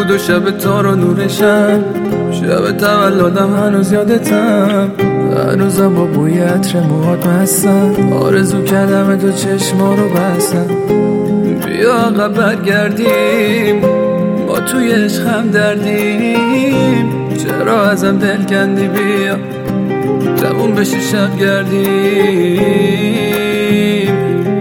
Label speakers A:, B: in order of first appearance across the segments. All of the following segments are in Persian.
A: بود و شب تو رو نورشم، شب تولدم هنوز یادتم، هنوزم با بوی عطر موهات مستم، آرزو کردم تو چشما رو بستم. بیا عقب برگردیم، ما توی عشق هم دردیم، چرا ازم دل کندی؟ بیا جوون بشی شب گردیم.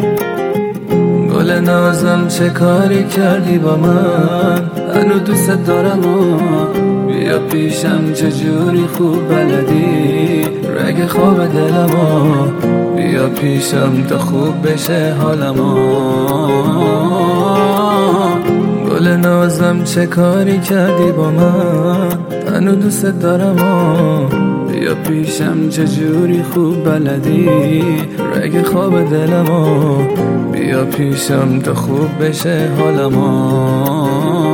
A: گل نازم چه کاری کردی با من، هنو دوست دارم بیا پیشم چجوری خوب بلدی رگ خواب دلمو، بیا پیشم تا خوب بشه حالمو. گل نازم چه کاری کردی با من، هنو دوست دارم بیا پیشم چجوری خوب بلدی رگ خواب دلمو، بیا پیشم تا خوب بشه حالمو.